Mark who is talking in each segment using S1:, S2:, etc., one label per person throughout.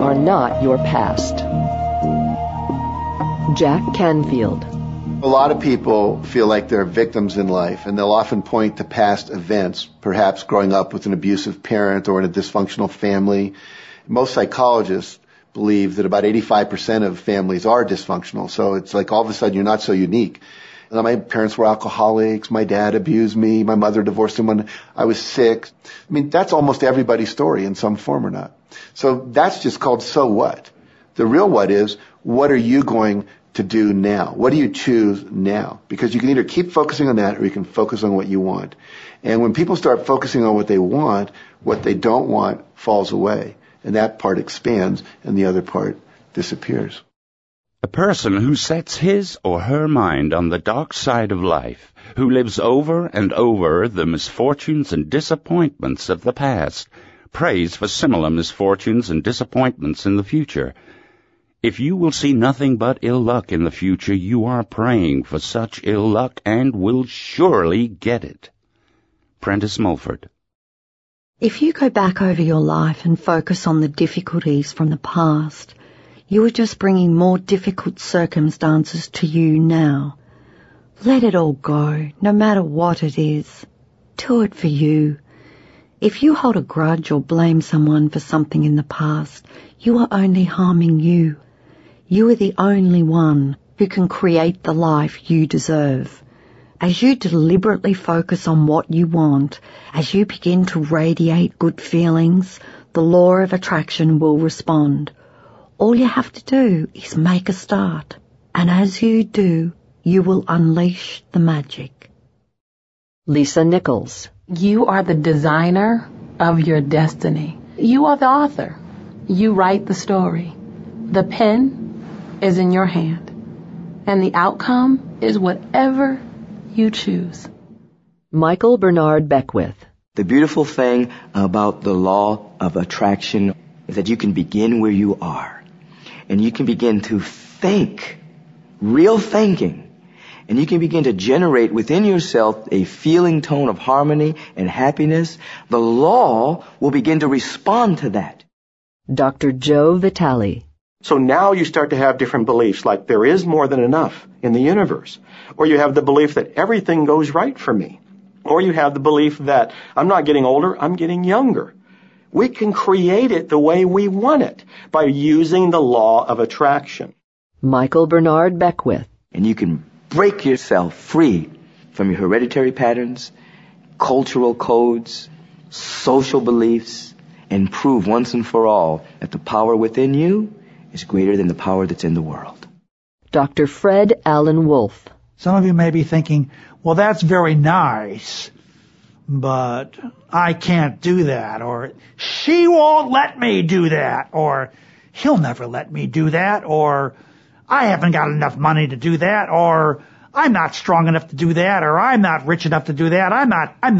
S1: are not your past. Jack Canfield.
S2: A lot of people feel like they're victims in life, and they'll often point to past events, perhaps growing up with an abusive parent or in a dysfunctional family. Most psychologists believe that about 85% of families are dysfunctional, so it's like all of a sudden you're not so unique. And my parents were alcoholics, my dad abused me, my mother divorced him when I was 6. I mean, that's almost everybody's story in some form or not. So that's just called so what. The real what is, what are you going to do now? What do you choose now? Because you can either keep focusing on that or you can focus on what you want. And when people start focusing on what they want, what they don't want falls away. And that part expands and the other part disappears.
S3: A person who sets his or her mind on the dark side of life, who lives over and over the misfortunes and disappointments of the past, prays for similar misfortunes and disappointments in the future. If you will see nothing but ill luck in the future, you are praying for such ill luck and will surely get it. Prentice Mulford.
S4: If you go back over your life and focus on the difficulties from the past, you are just bringing more difficult circumstances to you now. Let it all go, no matter what it is. Do it for you. If you hold a grudge or blame someone for something in the past, you are only harming you. You are the only one who can create the life you deserve. As you deliberately focus on what you want, as you begin to radiate good feelings, the law of attraction will respond. All you have to do is make a start, and as you do, you will unleash the magic.
S1: Lisa Nichols.
S5: You are the designer of your destiny. You are the author. You write the story. The pen is in your hand, and the outcome is whatever you choose.
S1: Michael Bernard Beckwith.
S6: The beautiful thing about the law of attraction is that you can begin where you are, and you can begin to think, real thinking, and you can begin to generate within yourself a feeling tone of harmony and happiness. The law will begin to respond to that.
S1: Dr. Joe Vitale.
S7: So now you start to have different beliefs, like there is more than enough in the universe. Or you have the belief that everything goes right for me. Or you have the belief that I'm not getting older, I'm getting younger. We can create it the way we want it by using the law of attraction.
S1: Michael Bernard Beckwith.
S6: And you can break yourself free from your hereditary patterns, cultural codes, social beliefs, and prove once and for all that the power within you is greater than the power that's in the world.
S1: Dr. Fred Allen Wolf.
S8: Some of you may be thinking, well, that's very nice, but I can't do that, or she won't let me do that, or he'll never let me do that, or I haven't got enough money to do that, or I'm not strong enough to do that, or I'm not rich enough to do that, I'm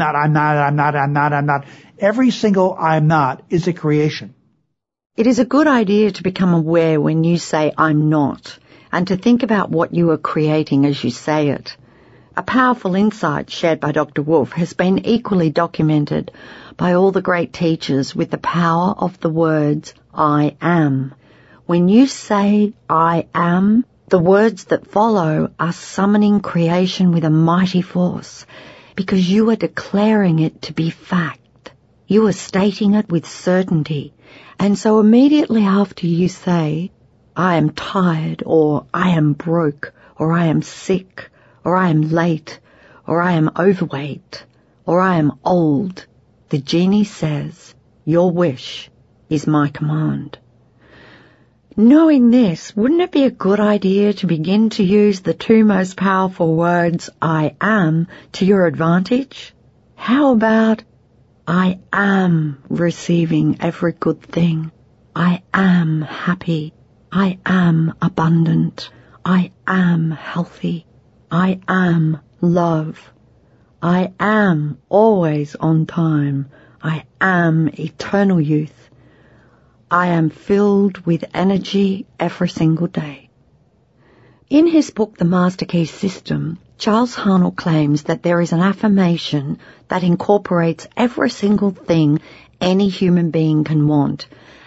S8: not. Every single I'm not is a creation.
S4: It is a good idea to become aware when you say I'm not, and to think about what you are creating as you say it. A powerful insight shared by Dr. Wolf has been equally documented by all the great teachers with the power of the words I am. When you say I am, the words that follow are summoning creation with a mighty force, because you are declaring it to be fact. You are stating it with certainty. And so immediately after you say, I am tired, or I am broke, or I am sick, or I am late, or I am overweight, or I am old, the genie says, your wish is my command. Knowing this, wouldn't it be a good idea to begin to use the two most powerful words, I am, to your advantage? How about, I am receiving every good thing. I am happy. I am abundant. I am healthy. I am love. I am always on time. I am eternal youth. I am filled with energy every single day. In his book, The Master Key System, Charles Haanel claims that there is an affirmation that incorporates every single thing any human being can want,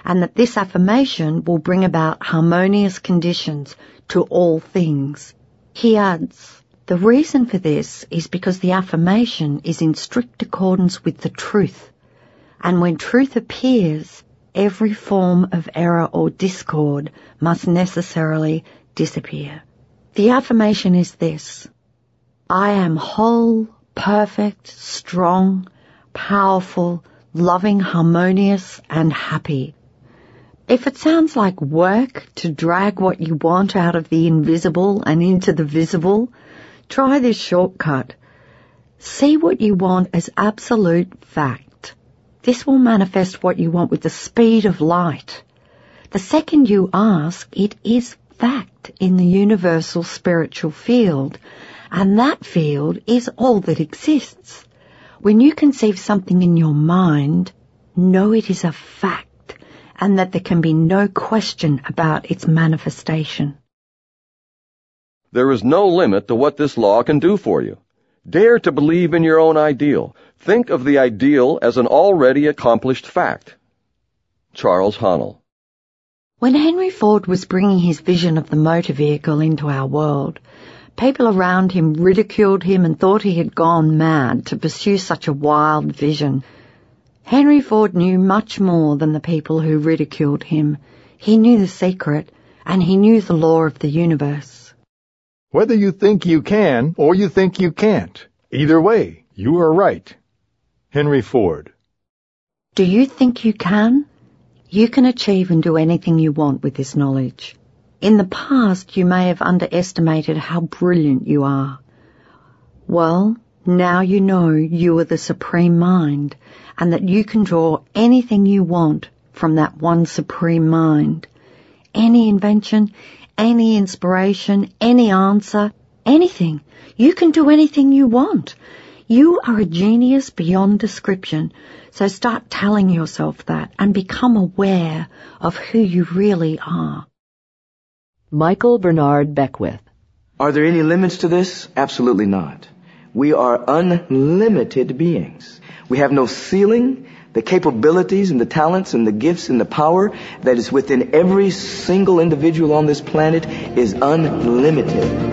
S4: and that this affirmation will bring about harmonious conditions to all things. He adds, the reason for this is because the affirmation is in strict accordance with the truth, and when truth appears, every form of error or discord must necessarily disappear. The affirmation is this: I am whole, perfect, strong, powerful, loving, harmonious, and happy. If it sounds like work to drag what you want out of the invisible and into the visible, try this shortcut. See what you want as absolute fact. This will manifest what you want with the speed of light. The second you ask, it is fact in the universal spiritual field, and that field is all that exists. When you conceive something in your mind, know it is a fact, and that there can be no question about its manifestation.
S9: There is no limit to what this law can do for you. Dare to believe in your own ideal. Think of the ideal as an already accomplished fact. Charles Haanel.
S4: When Henry Ford was bringing his vision of the motor vehicle into our world, people around him ridiculed him and thought he had gone mad to pursue such a wild vision. Henry Ford knew much more than the people who ridiculed him. He knew the secret, and he knew the law of the universe.
S10: Whether you think you can or you think you can't, either way, you are right. Henry Ford.
S4: Do you think you can? You can achieve and do anything you want with this knowledge. In the past, you may have underestimated how brilliant you are. Well, now you know you are the supreme mind, and that you can draw anything you want from that one supreme mind. Any invention, any inspiration, any answer, anything. You can do anything you want. You are a genius beyond description, so start telling yourself that and become aware of who you really are.
S1: Michael Bernard Beckwith.
S6: Are there any limits to this? Absolutely not. We are unlimited beings. We have no ceiling. The capabilities and the talents and the gifts and the power that is within every single individual on this planet is unlimited.